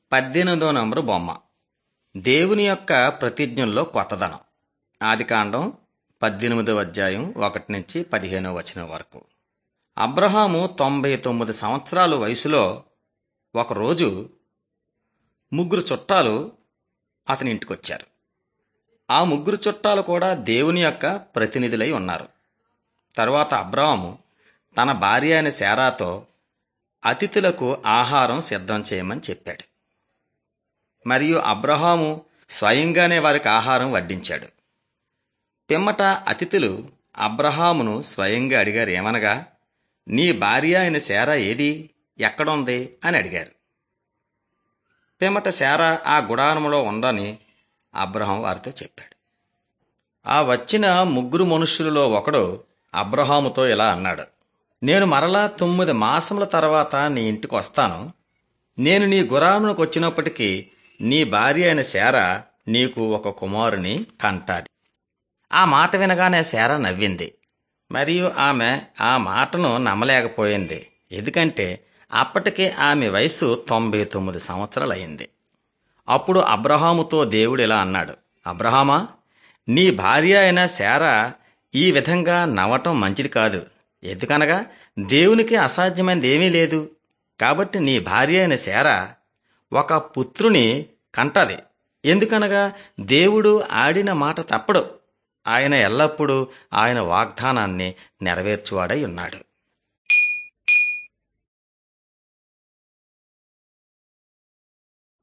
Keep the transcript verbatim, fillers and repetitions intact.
పద్దెనిమిదో నంబరు బొమ్మ. దేవుని యొక్క ప్రతిజ్ఞల్లో కొత్తదనం. ఆదికాండం పద్దెనిమిదవ అధ్యాయం ఒకటి నుంచి పదిహేనవ వచనం వరకు. అబ్రహాము తొంభై తొమ్మిది సంవత్సరాల వయసులో ఒకరోజు ముగ్గురు చుట్టాలు అతని ఇంటికొచ్చారు. ఆ ముగ్గురు చుట్టాలు కూడా దేవుని యొక్క ప్రతినిధులై ఉన్నారు. తరువాత అబ్రహాము తన భార్య అయిన శారాతో అతిథులకు ఆహారం సిద్ధం చేయమని చెప్పాడు. మరియు అబ్రహాము స్వయంగానే వారికి ఆహారం వడ్డించాడు. పిమ్మట అతిథులు అబ్రహామును స్వయంగా అడిగారు. ఏమనగా, నీ భార్య అయిన శారా ఏది, ఎక్కడుంది అని అడిగారు. పిమ్మట శారా ఆ గుడారంలో ఉందని అబ్రహాం వారితో చెప్పాడు. ఆ వచ్చిన ముగ్గురు మనుష్యులలో ఒకడు అబ్రహాముతో ఇలా అన్నాడు, నేను మరలా తొమ్మిది మాసముల తర్వాత నీ ఇంటికి వస్తాను. నేను నీ గుడారమునకు వచ్చినప్పటికీ నీ భార్య అయిన శారా నీకు ఒక కుమారుని కంటాది. ఆ మాట వినగానే శారా నవ్వింది. మరియు ఆమె ఆ మాటను నమ్మలేకపోయింది. ఎందుకంటే అప్పటికే ఆమె వయస్సు తొంభై తొమ్మిది సంవత్సరాలయ్యింది. అప్పుడు అబ్రహాముతో దేవుడు ఇలా అన్నాడు, అబ్రహామా, నీ భార్య అయిన శారా ఈ విధంగా నవ్వటం మంచిది కాదు. ఎందుకనగా దేవునికి అసాధ్యమైనది ఏమీ లేదు. కాబట్టి నీ భార్య అయిన శారా ఒక పుత్రుని కంటది. ఎందుకనగా దేవుడు ఆడిన మాట తప్పడు. ఆయన ఎల్లప్పుడూ ఆయన వాగ్దానాన్ని నెరవేర్చువాడై ఉన్నాడు.